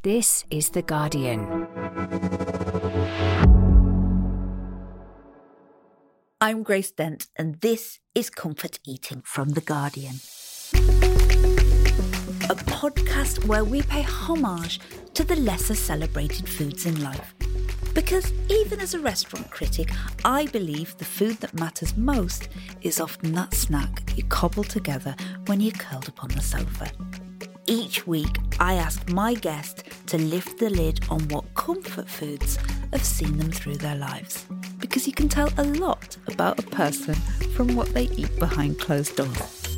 This is The Guardian. I'm Grace Dent, and this is Comfort Eating from The Guardian. A podcast where we pay homage to the lesser celebrated foods in life. Because even as a restaurant critic, I believe the food that matters most is often that snack you cobble together when you're curled up on the sofa. Each week, I ask my guest to lift the lid on what comfort foods have seen them through their lives. Because you can tell a lot about a person from what they eat behind closed doors.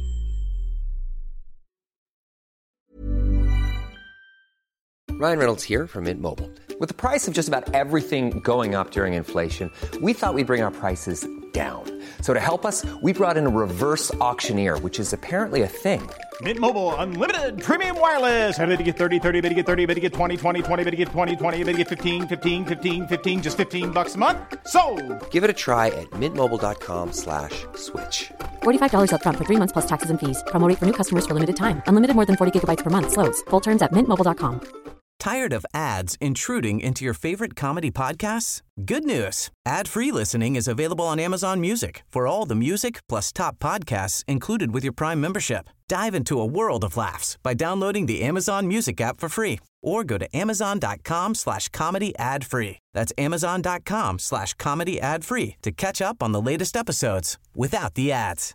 Ryan Reynolds here from Mint Mobile. With the price of just about everything going up during inflation, we thought we'd bring our prices down. So to help us, we brought in a reverse auctioneer, which is apparently a thing. Mint Mobile Unlimited Premium Wireless. How to get 30, 30, bit to get 30, bit to get 20, 20, 20, bit to get 20, 20, bit to get 15, 15, 15, 15, just $15 a month? Sold! Give it a try at mintmobile.com/switch. $45 up front for 3 months plus taxes and fees. Promo rate for new customers for limited time. Unlimited more than 40 gigabytes per month. Slows full terms at mintmobile.com. Tired of ads intruding into your favorite comedy podcasts? Good news. Ad-free listening is available on Amazon Music for all the music plus top podcasts included with your Prime membership. Dive into a world of laughs by downloading the Amazon Music app for free or go to amazon.com/comedy ad-free. That's amazon.com/comedy ad-free to catch up on the latest episodes without the ads.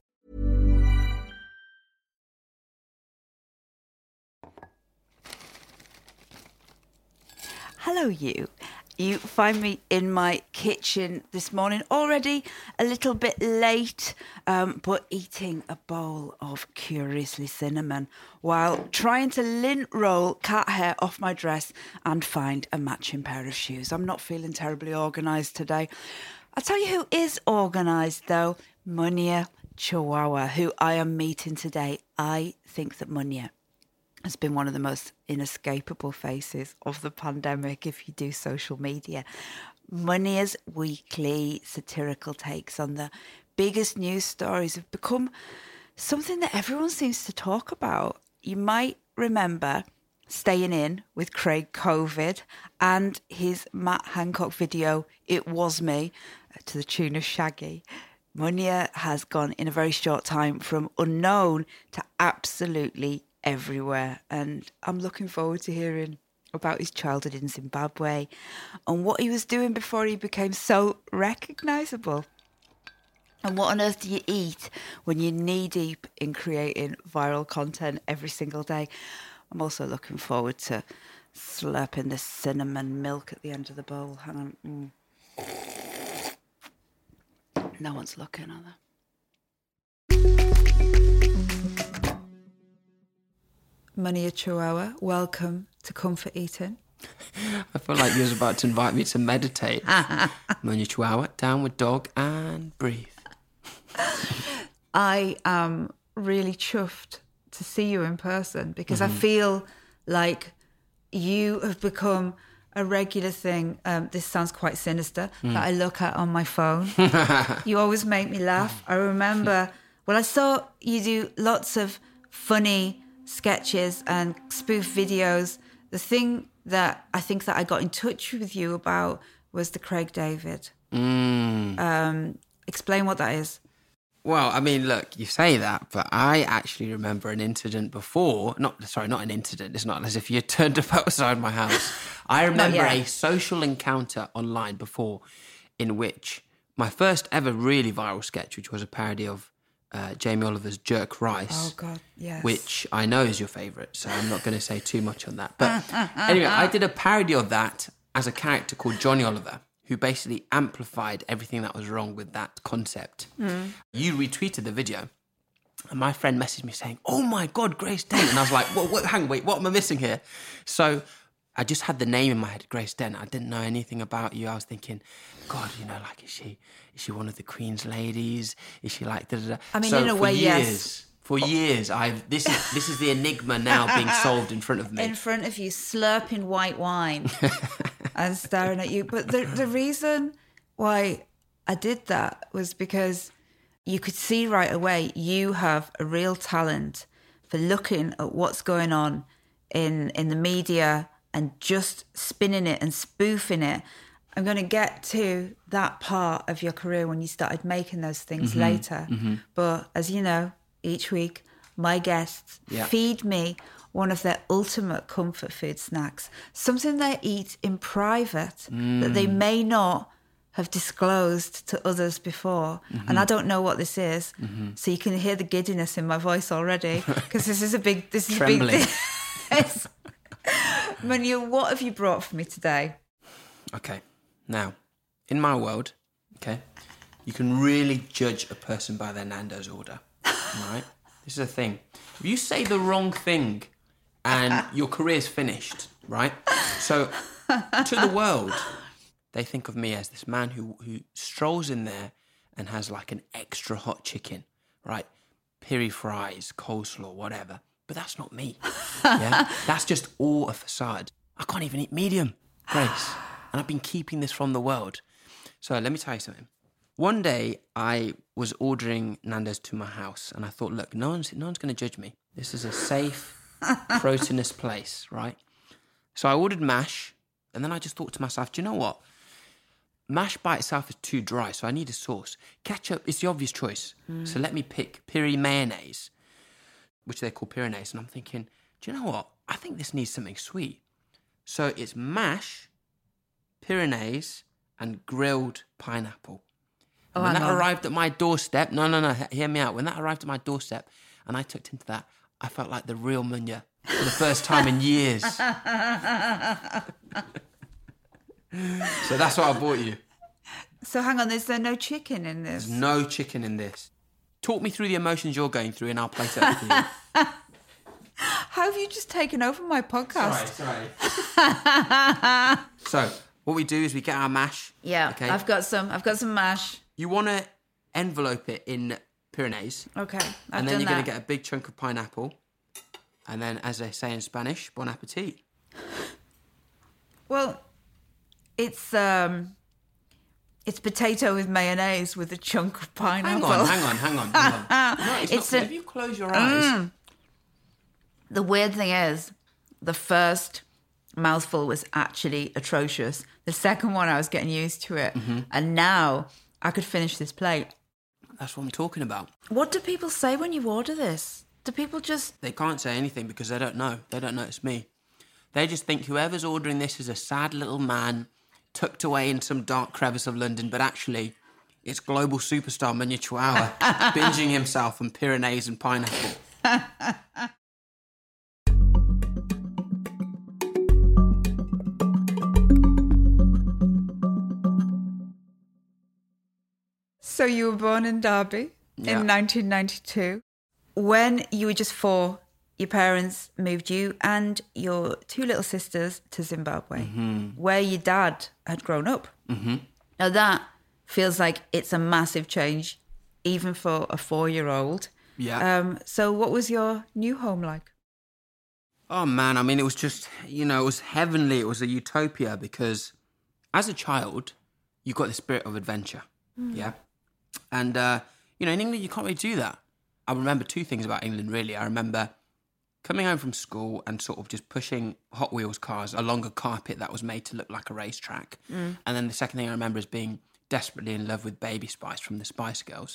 Hello, you. You find me in my kitchen this morning, already a little bit late, but eating a bowl of Curiously Cinnamon while trying to lint roll cat hair off my dress and find a matching pair of shoes. I'm not feeling terribly organised today. I'll tell you who is organised, though. Munya Chawawa, who I am meeting today. I think that Munya has been one of the most inescapable faces of the pandemic if you do social media. Munya's weekly satirical takes on the biggest news stories have become something that everyone seems to talk about. You might remember Staying In with Craig COVID and his Matt Hancock video, It Was Me, to the tune of Shaggy. Munya has gone in a very short time from unknown to absolutely everywhere, and I'm looking forward to hearing about his childhood in Zimbabwe and what he was doing before he became so recognisable. And what on earth do you eat when you're knee-deep in creating viral content every single day? I'm also looking forward to slurping the cinnamon milk at the end of the bowl. Hang on. No one's looking, are they? Munya Chawawa, welcome to Comfort Eating. I feel like you was about to invite me to meditate. Munya Chawawa, downward dog and breathe. I am really chuffed to see you in person because I feel like you have become a regular thing. This sounds quite sinister, that I look at on my phone. You always make me laugh. I remember, I saw you do lots of funny sketches and spoof videos. The thing that I think that I got in touch with you about was the Craig David. Explain what that is. Well, I mean, look, you say that, but I actually remember an incident before. Not an incident. It's not as if you turned up outside my house. I remember a social encounter online before in which my first ever really viral sketch, which was a parody of Jamie Oliver's Jerk Rice. Oh, God, yes. Which I know is your favourite, so I'm not going to say too much on that. But anyway, I did a parody of that as a character called Johnny Oliver, who basically amplified everything that was wrong with that concept. You retweeted the video, and my friend messaged me saying, "Oh my God, Grace Dent." And I was like, wait, what am I missing here? So I just had the name in my head, Grace Dent. I didn't know anything about you. I was thinking, God, like, is she one of the Queen's ladies? Is she like da-da-da? I mean, so in a way, yes. For years, this is the enigma now being solved in front of me. In front of you, slurping white wine and staring at you. But the reason why I did that was because you could see right away you have a real talent for looking at what's going on in the media and just spinning it and spoofing it. I'm going to get to that part of your career when you started making those things later. But as you know, each week, my guests feed me one of their ultimate comfort food snacks, something they eat in private that they may not have disclosed to others before. And I don't know what this is. So you can hear the giddiness in my voice already, because this is a big Trembling. thing. Manu, what have you brought for me today? Okay. Now, in my world, okay, you can really judge a person by their Nando's order, right? This is a thing. If you say the wrong thing and your career's finished, right? So, to the world, they think of me as this man who strolls in there and has like an extra hot chicken, right? Piri fries, coleslaw, whatever. But that's not me. Yeah, that's just all a facade. I can't even eat medium, Grace. And I've been keeping this from the world. So let me tell you something. One day I was ordering Nando's to my house and I thought, look, no one's going to judge me. This is a safe, proteinous place, right? So I ordered mash and then I just thought to myself, do you know what? Mash by itself is too dry, so I need a sauce. Ketchup is the obvious choice. So let me pick Piri mayonnaise, which they call Pyrenees. And I'm thinking, do you know what? I think this needs something sweet. So it's mash, Pyrenees, and grilled pineapple. And when that arrived at my doorstep, no, hear me out. When that arrived at my doorstep and I tucked into that, I felt like the real Munya for the first time in years. So that's what I bought you. So hang on, is there no chicken in this? There's no chicken in this. Talk me through the emotions you're going through and I'll plate it up for you. How have you just taken over my podcast? Sorry. So, what we do is we get our mash. Yeah, okay? I've got some mash. You want to envelope it in Pyrenees. Okay, and then you're going to get a big chunk of pineapple. And then, as they say in Spanish, bon appetit. Well, it's potato with mayonnaise with a chunk of pineapple. Hang on. No, it's not. If you close your eyes. The weird thing is, the first mouthful was actually atrocious. The second one, I was getting used to it. And now I could finish this plate. That's what I'm talking about. What do people say when you order this? Do people just... They can't say anything because they don't know. They don't know it's me. They just think whoever's ordering this is a sad little man tucked away in some dark crevice of London, but actually it's global superstar Munya Chihuahua binging himself on Pyrenees and pineapple. So you were born in Derby in 1992. When you were just 4, your parents moved you and your 2 little sisters to Zimbabwe, where your dad had grown up. Now that feels like it's a massive change, even for a 4-year-old. Yeah. So what was your new home like? Oh, man, I mean, it was just, it was heavenly. It was a utopia because as a child, you got the spirit of adventure, yeah? And, in England, you can't really do that. I remember 2 things about England, really. I remember coming home from school and sort of just pushing Hot Wheels cars along a carpet that was made to look like a racetrack. And then the second thing I remember is being desperately in love with Baby Spice from the Spice Girls.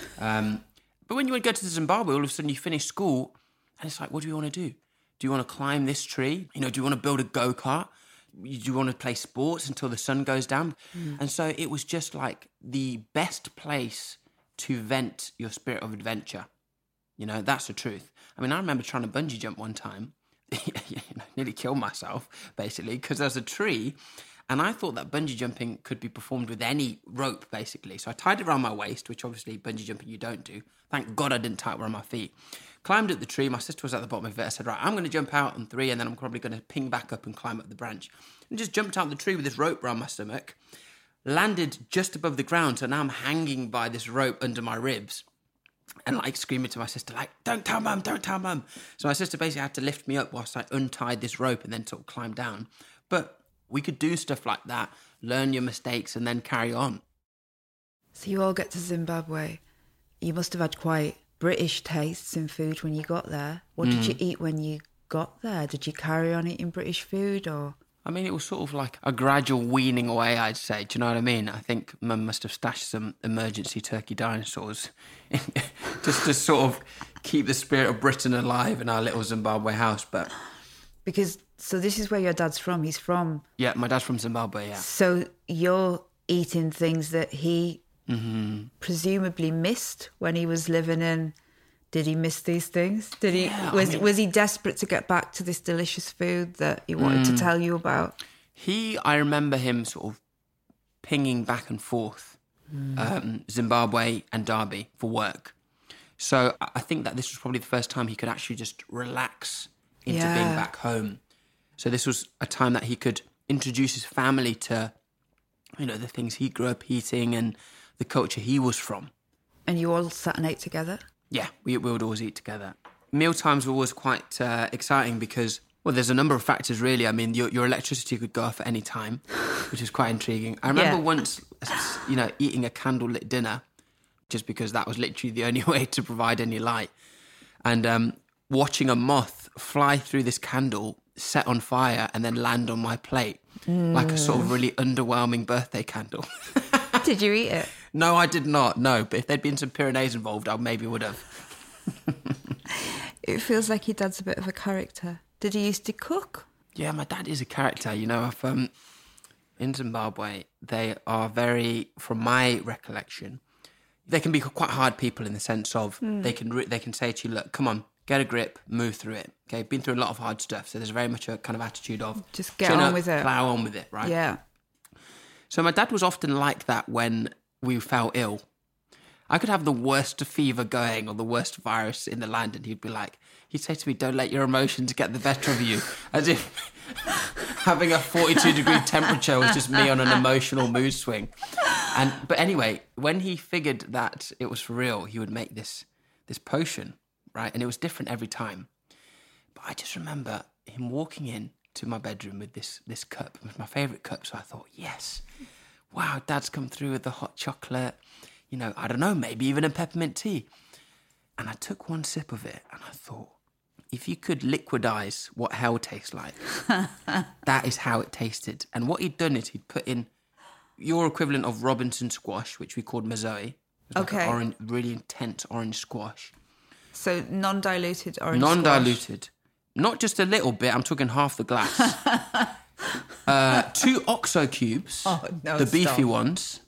But when you would go to Zimbabwe, all of a sudden you finish school and it's like, what do you want to do? Do you want to climb this tree? Do you want to build a go-kart? Do you want to play sports until the sun goes down? And so it was just like the best place to vent your spirit of adventure. That's the truth. I mean, I remember trying to bungee jump one time, nearly killed myself, basically, because there's a tree, and I thought that bungee jumping could be performed with any rope, basically. So I tied it around my waist, which obviously bungee jumping you don't do. Thank God I didn't tie it around my feet. Climbed up the tree. My sister was at the bottom of it. I said, right, I'm going to jump out on 3, and then I'm probably going to ping back up and climb up the branch. And just jumped out the tree with this rope around my stomach, landed just above the ground, so now I'm hanging by this rope under my ribs. And screaming to my sister, don't tell mum. So my sister basically had to lift me up whilst I untied this rope and then sort of climbed down. But we could do stuff like that, learn your mistakes and then carry on. So you all get to Zimbabwe. You must have had quite British tastes in food when you got there. What did you eat when you got there? Did you carry on eating British food or? I mean, it was sort of like a gradual weaning away, I'd say. Do you know what I mean? I think Mum must have stashed some emergency turkey dinosaurs just to sort of keep the spirit of Britain alive in our little Zimbabwe house. But so this is where your dad's from. He's from. Yeah, my dad's from Zimbabwe, yeah. So you're eating things that he presumably missed when he was living in. Did he miss these things? Did he? Yeah, was he desperate to get back to this delicious food that he wanted to tell you about? I remember him sort of pinging back and forth Zimbabwe and Derby for work. So I think that this was probably the first time he could actually just relax into being back home. So this was a time that he could introduce his family to, the things he grew up eating and the culture he was from. And you all sat and ate together? Yeah, we would always eat together. Meal times were always quite exciting because, well, there's a number of factors, really. I mean, your electricity could go off at any time, which is quite intriguing. I remember once, eating a candlelit dinner, just because that was literally the only way to provide any light. And watching a moth fly through this candle, set on fire, and then land on my plate, like a sort of really underwhelming birthday candle. Did you eat it? No, I did not, no. But if there'd been some Pyrenees involved, I maybe would have. It feels like your dad's a bit of a character. Did he used to cook? Yeah, my dad is a character. In Zimbabwe, they are very, from my recollection, they can be quite hard people in the sense of they can say to you, look, come on, get a grip, move through it. Okay, been through a lot of hard stuff, so there's very much a kind of attitude of just get on with it, plow on with it, right? Yeah. So my dad was often like that when we fell ill. I could have the worst fever going or the worst virus in the land, and he'd say to me, don't let your emotions get the better of you. As if having a 42-degree temperature was just me on an emotional mood swing. But anyway, when he figured that it was for real, he would make this potion, right? And it was different every time. But I just remember him walking in to my bedroom with this cup. It was my favourite cup, so I thought, yes, wow, Dad's come through with the hot chocolate, I don't know, maybe even a peppermint tea. And I took one sip of it and I thought, if you could liquidize what hell tastes like, that is how it tasted. And what he'd done is he'd put in your equivalent of Robinson squash, which we called mazoe. Okay. Like really intense orange squash. So non-diluted orange squash. Non-diluted. Not just a little bit, I'm talking half the glass. 2 OXO cubes, the beefy ones.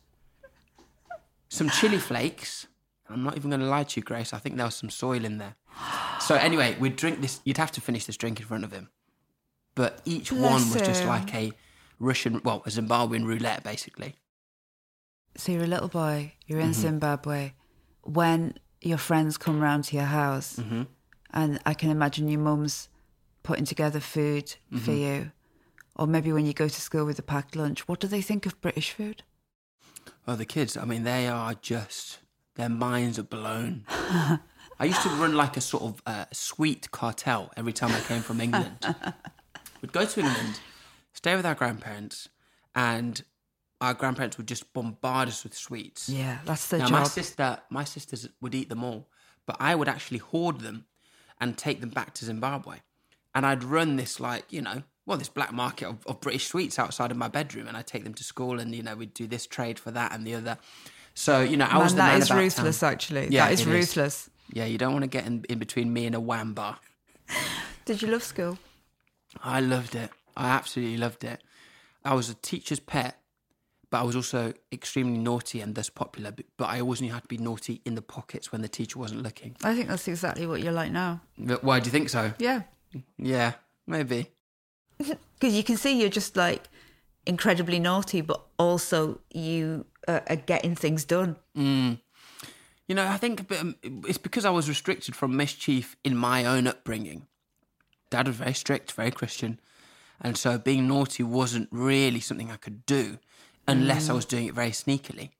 Some chili flakes. I'm not even going to lie to you, Grace. I think there was some soil in there. So anyway, we'd drink this. You'd have to finish this drink in front of him. But each one was just like a Zimbabwean roulette, basically. So you're a little boy. You're in Zimbabwe. When your friends come round to your house, and I can imagine your mum's putting together food for you, or maybe when you go to school with a packed lunch, what do they think of British food? Oh, the kids, I mean, they are just, their minds are blown. I used to run like a sort of sweet cartel every time I came from England. We'd go to England, stay with our grandparents, and our grandparents would just bombard us with sweets. Yeah, that's their job. My sisters would eat them all, but I would actually hoard them and take them back to Zimbabwe. And I'd run this this black market of British sweets outside of my bedroom, and I'd take them to school, and, we'd do this trade for that and the other. So, I was the man that is about ruthless, town. actually. Yeah, that is ruthless. Yeah, you don't want to get in between me and a wham bar. Did you love school? I loved it. I absolutely loved it. I was a teacher's pet, but I was also extremely naughty and thus popular. But I always knew how to be naughty in the pockets when the teacher wasn't looking. I think that's exactly what you're like now. Why do you think so? Yeah. Yeah, maybe. Because you can see you're just incredibly naughty, but also you are getting things done. I think it's because I was restricted from mischief in my own upbringing. Dad was very strict, very Christian. And so being naughty wasn't really something I could do unless I was doing it very sneakily,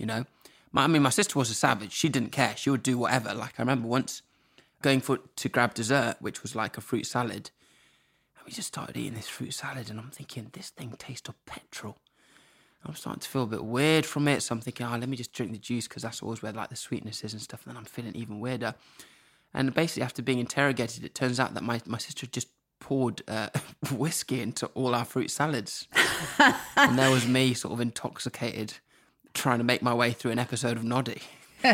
My sister was a savage. She didn't care. She would do whatever. Like, I remember once going to grab dessert, which was like a fruit salad. And we just started eating this fruit salad, and I'm thinking, this thing tastes of petrol. I'm starting to feel a bit weird from it, so I'm thinking, let me just drink the juice, because that's always where the sweetness is and stuff, and then I'm feeling even weirder. And basically, after being interrogated, it turns out that my sister just poured whiskey into all our fruit salads. And there was me sort of intoxicated, trying to make my way through an episode of Noddy.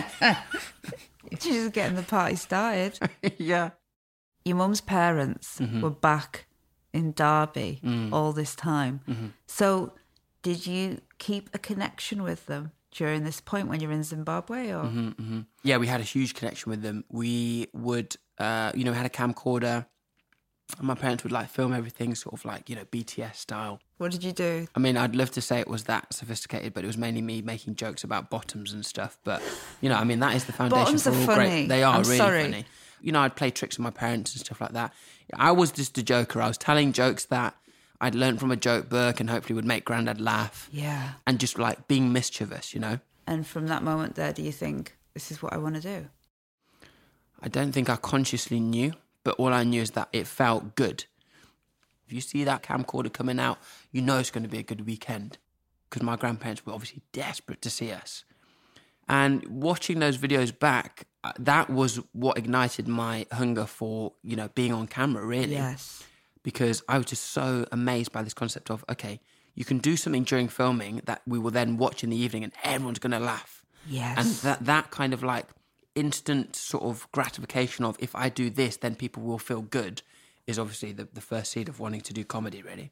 Just getting the party started. Yeah. Your mum's parents were back in Derby all this time. So did you keep a connection with them during this point when you're in Zimbabwe? Or Yeah, we had a huge connection with them. We would, we had a camcorder. And my parents would like film everything sort of like, BTS style. What did you do? I mean, I'd love to say it was that sophisticated, but it was mainly me making jokes about bottoms and stuff. But, that is the foundation Bottoms for are all funny. great. They are I'm really sorry. funny. I'd play tricks with my parents and stuff like that. I was just a joker. I was telling jokes that I'd learned from a joke book and hopefully would make Grandad laugh. Yeah. And just like being mischievous, And from that moment there, do you think, this is what I want to do? I don't think I consciously knew, but all I knew is that it felt good. If you see that camcorder coming out, you know it's going to be a good weekend, because my grandparents were obviously desperate to see us. And watching those videos back, that was what ignited my hunger for, being on camera, really. Yes. Because I was just so amazed by this concept of, okay, you can do something during filming that we will then watch in the evening and everyone's going to laugh. Yes. And that kind of like instant sort of gratification of, if I do this, then people will feel good, is obviously the first seed of wanting to do comedy, really.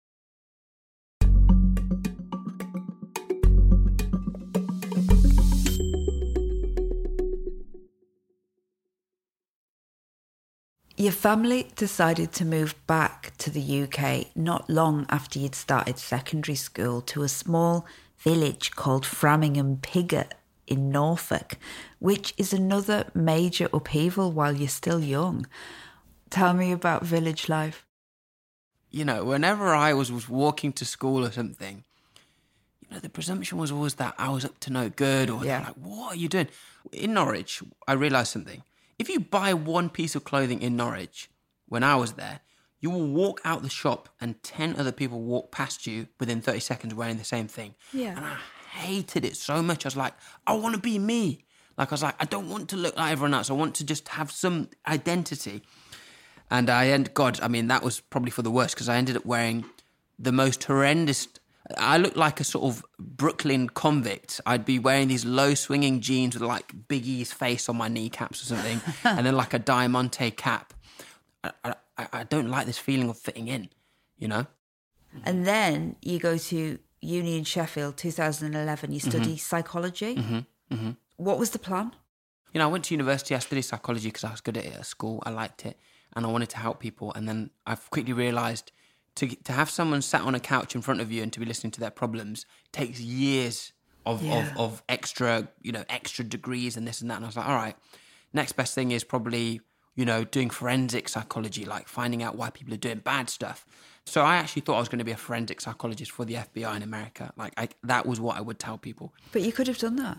Your family decided to move back to the UK not long after you'd started secondary school to a small village called Framingham Piggot in Norfolk, which is another major upheaval while you're still young. Tell me about village life. Whenever I was walking to school or something, the presumption was always that I was up to no good, or they're like, what are you doing? In Norwich, I realised something. If you buy one piece of clothing in Norwich, when I was there, you will walk out the shop and 10 other people walk past you within 30 seconds wearing the same thing. Yeah. And I hated it so much. I was like, I want to be me. I don't want to look like everyone else. I want to just have some identity. And that was probably for the worst, because I ended up wearing the most horrendous. I looked like a sort of Brooklyn convict. I'd be wearing these low swinging jeans with like Biggie's face on my kneecaps or something, and then like a Diamante cap. I don't like this feeling of fitting in, And then you go to uni in Sheffield, 2011. You study psychology. What was the plan? I went to university. I studied psychology because I was good at it at school. I liked it, and I wanted to help people. And then I quickly realised to have someone sat on a couch in front of you and to be listening to their problems takes years of extra, extra degrees and this and that. And I was like, all right, next best thing is probably, doing forensic psychology, like finding out why people are doing bad stuff. So I actually thought I was going to be a forensic psychologist for the FBI in America. That was what I would tell people. But you could have done that.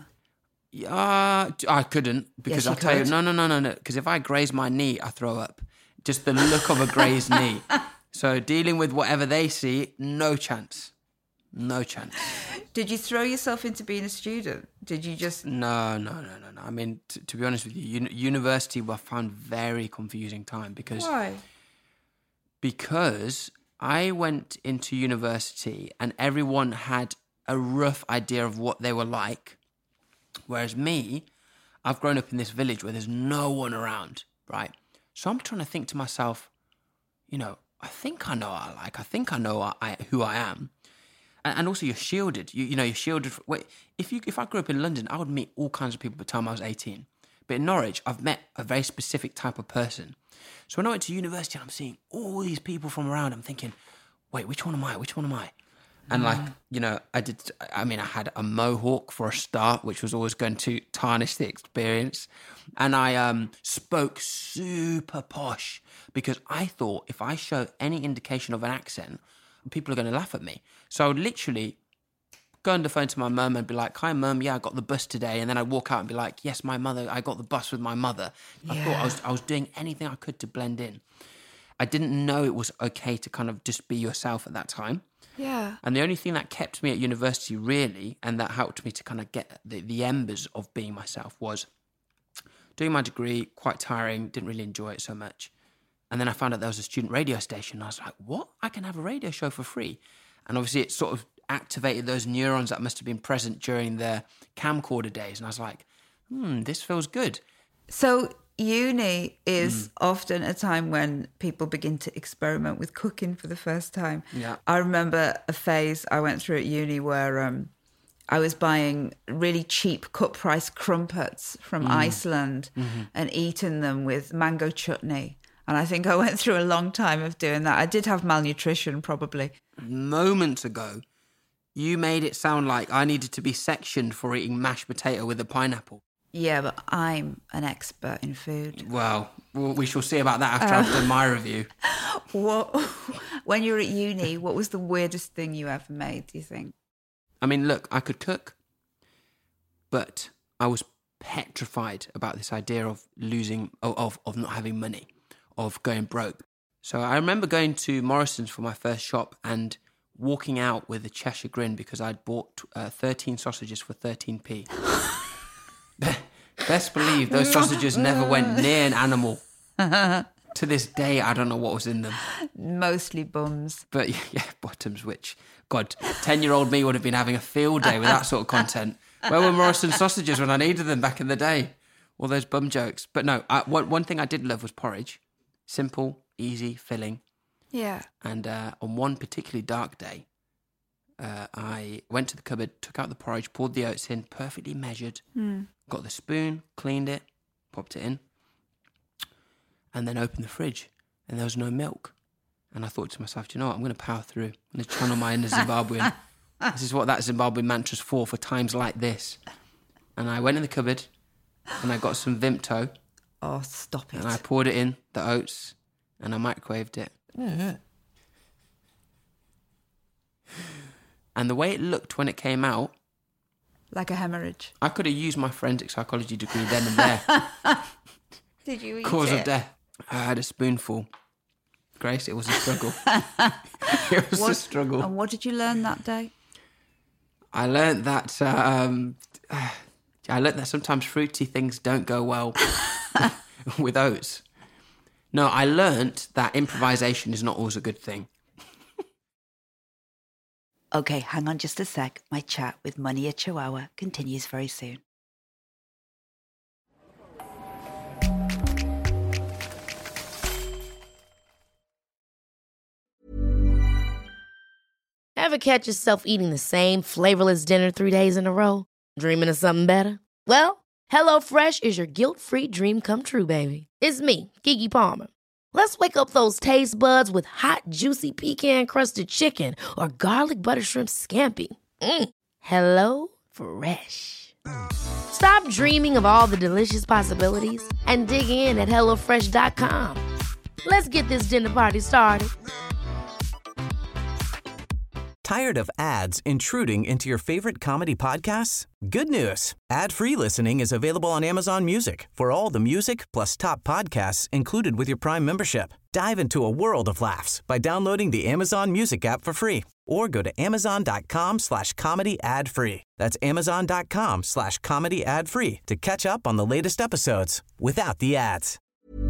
I couldn't, because Yes, I'll tell you, no. Because if I graze my knee, I throw up. Just the look of a grazed knee. So dealing with whatever they see, no chance. No chance. Did you throw yourself into being a student? Did you just... No. I mean, to be honest with you, university I found very confusing time because... Why? Because I went into university and everyone had a rough idea of what they were like. Whereas me, I've grown up in this village where there's no one around, right? So I'm trying to think to myself, I think I know what I like. I think I know who I am. And also you're shielded. You're shielded. If I grew up in London, I would meet all kinds of people by the time I was 18. But in Norwich, I've met a very specific type of person. So when I went to university and I'm seeing all these people from around, I'm thinking, wait, which one am I? And I had a mohawk for a start, which was always going to tarnish the experience. And I spoke super posh because I thought if I show any indication of an accent, people are going to laugh at me. So I would literally go on the phone to my mum and be like, hi, mum, yeah, I got the bus today. And then I'd walk out and be like, yes, my mother, I got the bus with my mother. Yeah. I thought I was doing anything I could to blend in. I didn't know it was okay to kind of just be yourself at that time. Yeah. And the only thing that kept me at university really, and that helped me to kind of get the embers of being myself, was doing my degree, quite tiring, didn't really enjoy it so much. And then I found out there was a student radio station. I was like, what? I can have a radio show for free. And obviously it sort of activated those neurons that must have been present during the camcorder days. And I was like, this feels good. So uni is often a time when people begin to experiment with cooking for the first time. Yeah. I remember a phase I went through at uni where I was buying really cheap cut-price crumpets from Iceland and eating them with mango chutney. And I think I went through a long time of doing that. I did have malnutrition, probably. Moments ago, you made it sound like I needed to be sectioned for eating mashed potato with a pineapple. Yeah, but I'm an expert in food. Well, we shall see about that after I've done my review. When you were at uni, what was the weirdest thing you ever made, do you think? I mean, look, I could cook, but I was petrified about this idea of losing, of not having money, of going broke. So I remember going to Morrison's for my first shop and walking out with a Cheshire grin because I'd bought 13 sausages for 13p. Best believe those sausages never went near an animal. To this day, I don't know what was in them. Mostly bums. But yeah, bottoms, which, God, 10-year-old me would have been having a field day with that sort of content. Where were Morrison sausages when I needed them back in the day? All those bum jokes. But no, one thing I did love was porridge. Simple, easy, filling. Yeah. And on one particularly dark day, I went to the cupboard, took out the porridge, poured the oats in, perfectly measured, got the spoon, cleaned it, popped it in, and then opened the fridge, and there was no milk. And I thought to myself, do you know what, I'm going to power through. I'm going to channel my inner Zimbabwean. This is what that Zimbabwean mantra's for times like this. And I went in the cupboard, and I got some Vimto. Oh, stop it. And I poured it in, the oats, and I microwaved it. And the way it looked when it came out... Like a hemorrhage. I could have used my forensic psychology degree then and there. Did you eat Cause it? of death. I had a spoonful. Grace, it was a struggle. It was a struggle. And what did you learn that day? I learned that... sometimes fruity things don't go well with oats. No, I learnt that improvisation is not always a good thing. Okay, hang on just a sec. My chat with Munia Chihuahua continues very soon. Ever catch yourself eating the same flavorless dinner 3 days in a row? Dreaming of something better? Well, HelloFresh is your guilt-free dream come true, baby. It's me, Keke Palmer. Let's wake up those taste buds with hot, juicy pecan-crusted chicken or garlic butter shrimp scampi. Hello Fresh. Stop dreaming of all the delicious possibilities and dig in at HelloFresh.com. Let's get this dinner party started. Tired of ads intruding into your favorite comedy podcasts? Good news. Ad-free listening is available on Amazon Music for all the music plus top podcasts included with your Prime membership. Dive into a world of laughs by downloading the Amazon Music app for free or go to amazon.com/comedy ad-free. That's amazon.com/comedy ad-free to catch up on the latest episodes without the ads.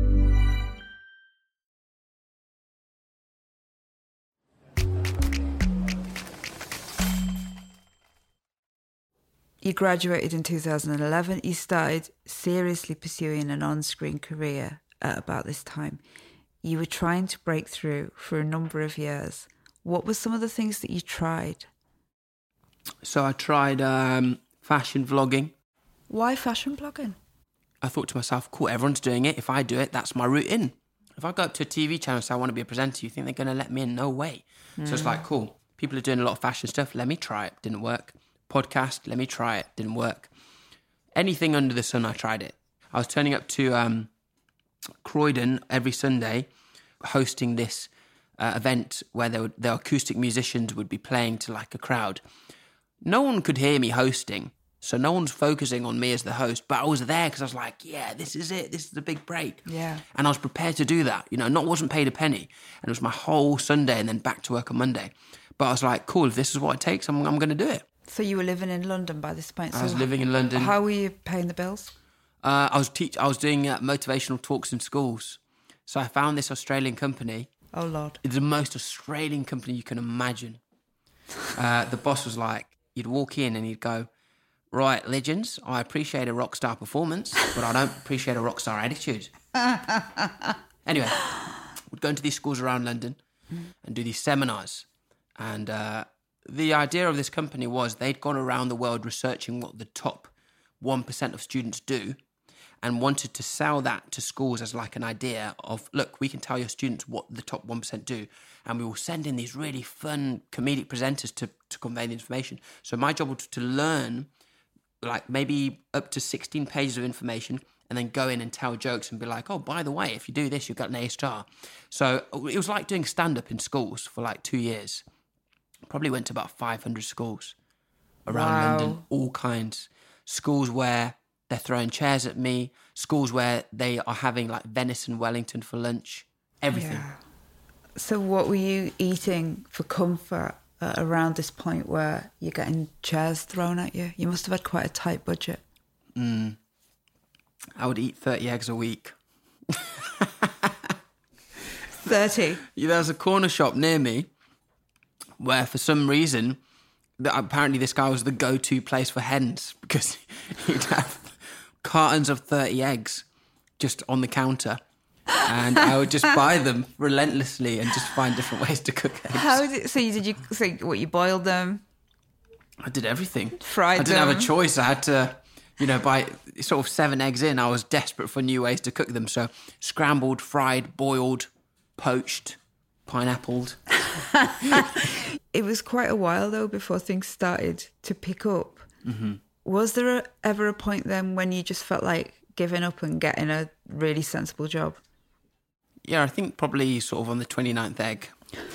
You graduated in 2011. You started seriously pursuing an on-screen career at about this time. You were trying to break through for a number of years. What were some of the things that you tried? So I tried fashion vlogging. Why fashion blogging? I thought to myself, cool, everyone's doing it. If I do it, that's my route in. If I go up to a TV channel and say I want to be a presenter, you think they're going to let me in? No way. So it's like, cool, people are doing a lot of fashion stuff. Let me try it. Didn't work. Podcast, let me try it. Didn't work. Anything under the sun, I tried it. I was turning up to Croydon every Sunday, hosting this event where the acoustic musicians would be playing to like a crowd. No one could hear me hosting, so no one's focusing on me as the host, but I was there because I was like, yeah, this is it. This is the big break. Yeah. And I was prepared to do that. Wasn't paid a penny. And it was my whole Sunday and then back to work on Monday. But I was like, cool, if this is what it takes, I'm going to do it. So you were living in London by this point? I was living in London. How were you paying the bills? I was doing motivational talks in schools. So I found this Australian company. Oh, Lord. It's the most Australian company you can imagine. The boss was like, you'd walk in and he'd go, right, legends, I appreciate a rock star performance, but I don't appreciate a rock star attitude. Anyway, we'd go into these schools around London and do these seminars. And the idea of this company was they'd gone around the world researching what the top 1% of students do and wanted to sell that to schools as like an idea of, look, we can tell your students what the top 1% do, and we will send in these really fun comedic presenters to convey the information. So my job was to learn like maybe up to 16 pages of information and then go in and tell jokes and be like, oh, by the way, if you do this, you'll get an A star. So it was like doing stand-up in schools for like 2 years. Probably went to about 500 schools around London, all kinds. Schools where they're throwing chairs at me, schools where they are having like venison Wellington for lunch, everything. Yeah. So what were you eating for comfort around this point where you're getting chairs thrown at you? You must have had quite a tight budget. I would eat 30 eggs a week. 30? Yeah, there's a corner shop near me where for some reason, apparently this guy was the go-to place for hens because he'd have cartons of 30 eggs just on the counter. And I would just buy them relentlessly and just find different ways to cook eggs. So you boiled them? I did everything. Fried them? I didn't have a choice. I had to, by sort of 7 eggs in, I was desperate for new ways to cook them. So scrambled, fried, boiled, poached, pineappled. It was quite a while, though, before things started to pick up. Mm-hmm. Was there ever a point then when you just felt like giving up and getting a really sensible job? Yeah, I think probably sort of on the 29th egg.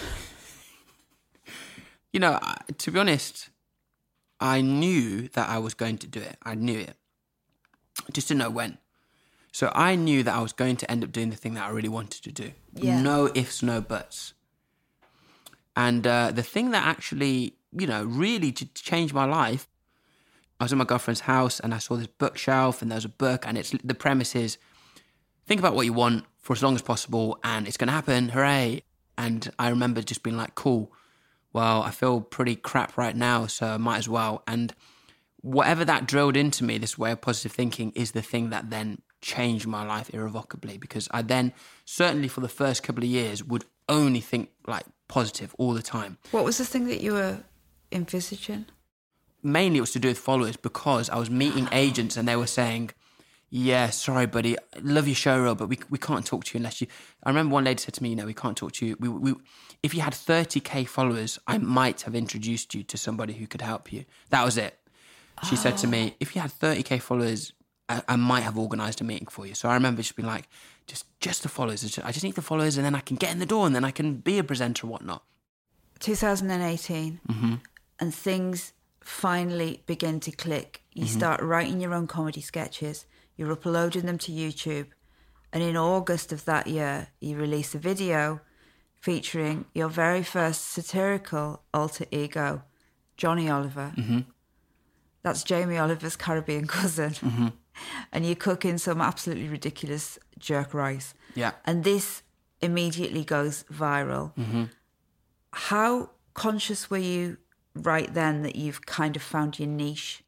To be honest, I knew that I was going to do it. I knew it. Just didn't know when. So I knew that I was going to end up doing the thing that I really wanted to do. Yeah. No ifs, no buts. And the thing that actually, really changed my life, I was in my girlfriend's house and I saw this bookshelf and there was a book, and the premise is, think about what you want for as long as possible and it's going to happen, hooray. And I remember just being like, cool, well, I feel pretty crap right now, so I might as well. And whatever that drilled into me, this way of positive thinking, is the thing that then changed my life irrevocably, because I then, certainly for the first couple of years, would only think like positive all the time. What was the thing that you were envisaging? Mainly it was to do with followers, because I was meeting agents and they were saying, yeah, sorry, buddy, I love your show reel, but we can't talk to you unless you... I remember one lady said to me, we can't talk to you. We if you had 30k followers, I might have introduced you to somebody who could help you. That was it. She said to me, if you had 30k followers, I might have organised a meeting for you. So I remember just being like, just the followers. I just need the followers and then I can get in the door and then I can be a presenter and whatnot. 2018, and things finally begin to click. You start writing your own comedy sketches. You're uploading them to YouTube. And in August of that year, you release a video featuring your very first satirical alter ego, Johnny Oliver. That's Jamie Oliver's Caribbean cousin. And you're cooking some absolutely ridiculous jerk rice. Yeah. And this immediately goes viral. How conscious were you right then that you've kind of found your niche?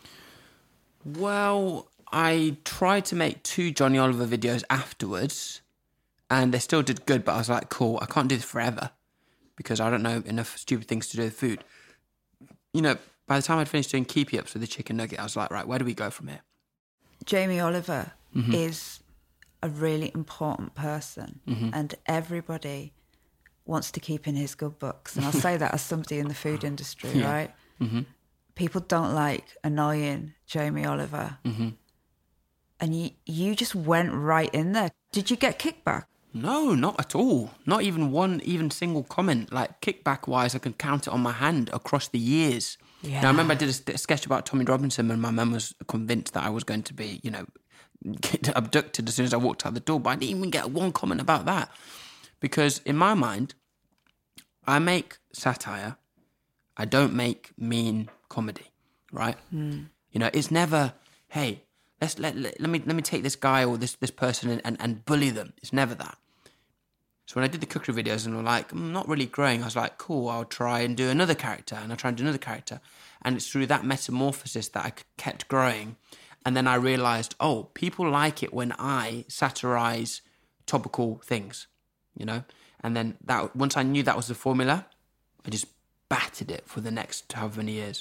Well, I tried to make 2 Johnny Oliver videos afterwards and they still did good, but I was like, cool, I can't do this forever because I don't know enough stupid things to do with food. By the time I'd finished doing keepy ups with the chicken nugget, I was like, right, where do we go from here? Jamie Oliver is a really important person and everybody wants to keep in his good books. And I'll say that as somebody in the food industry, right? People don't like annoying Jamie Oliver. And you just went right in there. Did you get kickback? No, not at all. Not even one single comment. Like kickback-wise, I can count it on my hand across the years. Yeah. Now, I remember I did a sketch about Tommy Robinson and my mum was convinced that I was going to be, get abducted as soon as I walked out the door. But I didn't even get one comment about that. Because in my mind, I make satire. I don't make mean comedy, right? It's never, hey, let me take this guy or this person and bully them. It's never that. So when I did the cookery videos and were like, I'm not really growing, I was like, cool, I'll try and do another character. And I'll try and do another character. And it's through that metamorphosis that I kept growing. And then I realised, oh, people like it when I satirise topical things, you know? And then that once I knew that was the formula, I just battered it for the next however many years.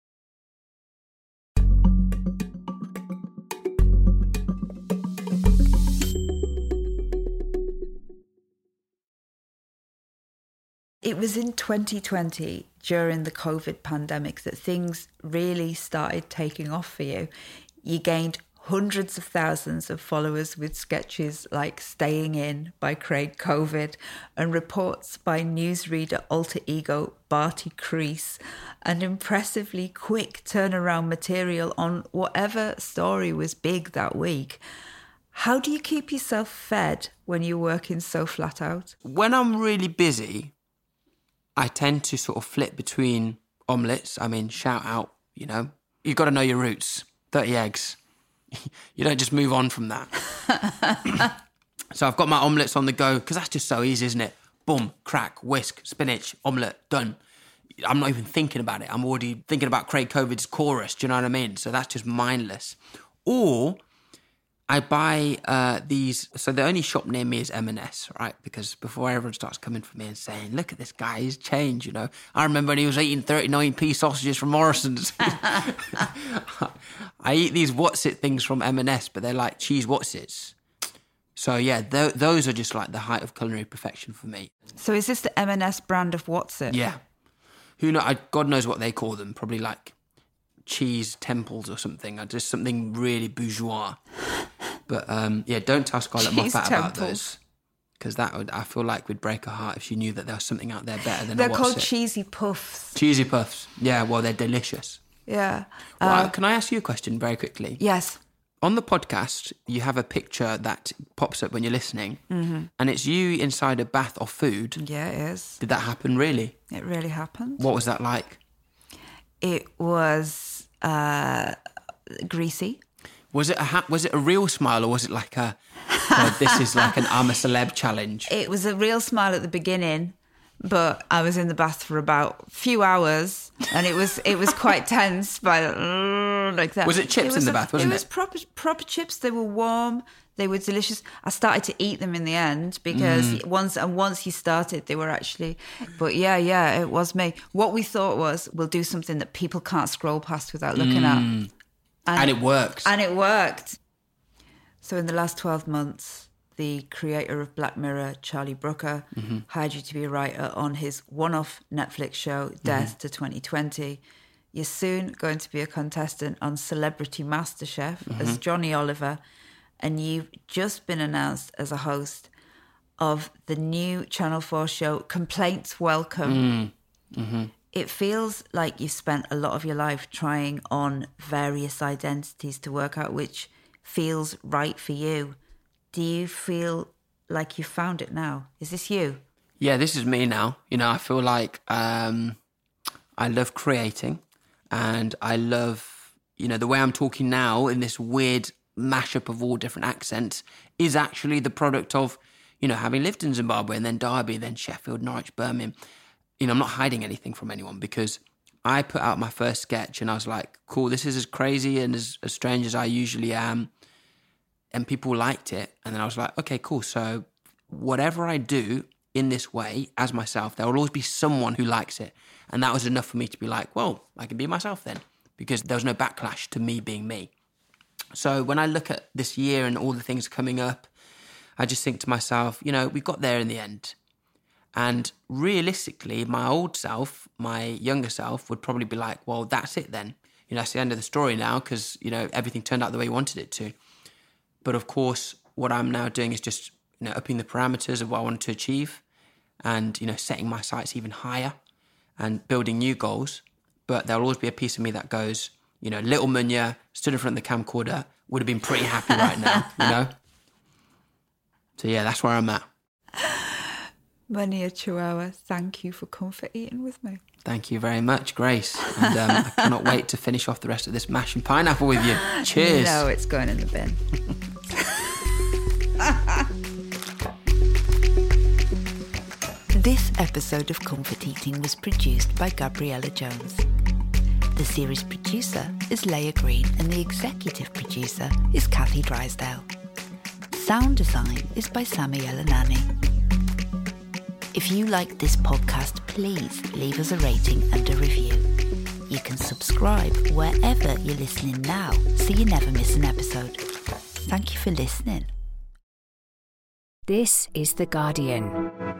It was in 2020, during the COVID pandemic, that things really started taking off for you. You gained hundreds of thousands of followers with sketches like Staying In by Craig COVID and reports by newsreader alter ego Barty Crease, and impressively quick turnaround material on whatever story was big that week. How do you keep yourself fed when you're working so flat out? When I'm really busy, I tend to sort of flip between omelettes. I mean, shout out, you know, you've got to know your roots. 30 eggs. You don't just move on from that. So I've got my omelettes on the go because that's just so easy, isn't it? Boom, crack, whisk, spinach, omelette, done. I'm not even thinking about it. I'm already thinking about Craig COVID's chorus. Do you know what I mean? So that's just mindless. Or I buy these. So the only shop near me is M&S, right? Because before everyone starts coming for me and saying, look at this guy, he's changed, you know. I remember when he was eating 39p sausages from Morrison's. I eat these What's-It things from M&S, but they're like cheese What's-Its. So yeah, those are just like the height of culinary perfection for me. So is this the M&S brand of What's-It? Yeah. God knows what they call them. Probably like cheese temples or something. Just something really bourgeois. But yeah, don't tell Scarlett Moffat about those, because I feel like would break her heart if she knew that there was something out there better than They're What's called It. Cheesy Puffs. Cheesy Puffs. Yeah, well, they're delicious. Yeah. Well, can I ask you a question very quickly? Yes. On the podcast, you have a picture that pops up when you're listening, and it's you inside a bath of food. Yeah, it is. Did that happen, really? It really happened. What was that like? It was greasy. Was it a real smile, or was it like this is like an I'm a celeb challenge? It was a real smile at the beginning, but I was in the bath for about a few hours, and it was quite tense by like that. Was it chips in the bath, wasn't it? It was proper chips. They were warm. They were delicious. I started to eat them in the end because once you started, they were actually. But yeah, it was me. What we thought was, we'll do something that people can't scroll past without looking at. And it worked. And it worked. So in the last 12 months, the creator of Black Mirror, Charlie Brooker, hired you to be a writer on his one-off Netflix show, Death to 2020. You're soon going to be a contestant on Celebrity MasterChef as Johnny Oliver, and you've just been announced as a host of the new Channel 4 show, Complaints Welcome. It feels like you've spent a lot of your life trying on various identities to work out which feels right for you. Do you feel like you found it now? Is this you? Yeah, this is me now. You know, I feel like I love creating, and I love, you know, the way I'm talking now in this weird mashup of all different accents is actually the product of, you know, having lived in Zimbabwe and then Derby, then Sheffield, Norwich, Birmingham. You know, I'm not hiding anything from anyone, because I put out my first sketch and I was like, cool, this is as crazy and as strange as I usually am. And people liked it. And then I was like, okay, cool. So whatever I do in this way as myself, there will always be someone who likes it. And that was enough for me to be like, well, I can be myself then, because there was no backlash to me being me. So when I look at this year and all the things coming up, I just think to myself, you know, we got there in the end. And realistically, my old self, my younger self, would probably be like, well, that's it then. You know, that's the end of the story now, because, you know, everything turned out the way you wanted it to. But of course, what I'm now doing is just, you know, upping the parameters of what I wanted to achieve and, you know, setting my sights even higher and building new goals. But there'll always be a piece of me that goes, you know, little Munya stood in front of the camcorder, would have been pretty happy right now, you know? So yeah, that's where I'm at. Mania Chihuahua, thank you for comfort eating with me. Thank you very much, Grace. And I cannot wait to finish off the rest of this mash and pineapple with you. Cheers. No, it's going in the bin. This episode of Comfort Eating was produced by Gabriella Jones. The series producer is Leah Green and the executive producer is Kathy Drysdale. Sound design is by Samuel Anani. If you like this podcast, please leave us a rating and a review. You can subscribe wherever you're listening now so you never miss an episode. Thank you for listening. This is The Guardian.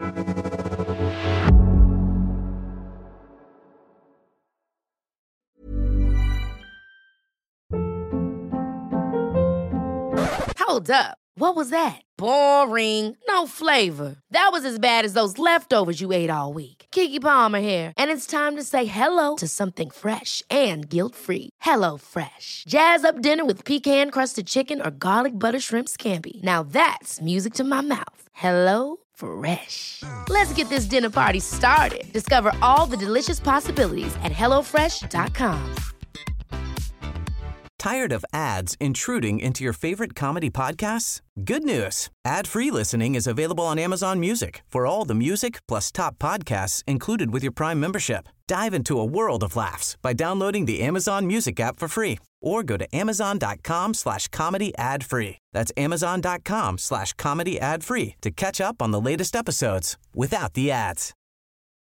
Hold up. What was that? Boring. No flavor. That was as bad as those leftovers you ate all week. Keke Palmer here, and it's time to say hello to something fresh and guilt-free. Hello Fresh. Jazz up dinner with pecan-crusted chicken or garlic butter shrimp scampi. Now that's music to my mouth. Hello Fresh. Let's get this dinner party started. Discover all the delicious possibilities at HelloFresh.com. Tired of ads intruding into your favorite comedy podcasts? Good news. Ad-free listening is available on Amazon Music for all the music plus top podcasts included with your Prime membership. Dive into a world of laughs by downloading the Amazon Music app for free or go to amazon.com/comedy ad-free. That's amazon.com/comedy ad-free to catch up on the latest episodes without the ads.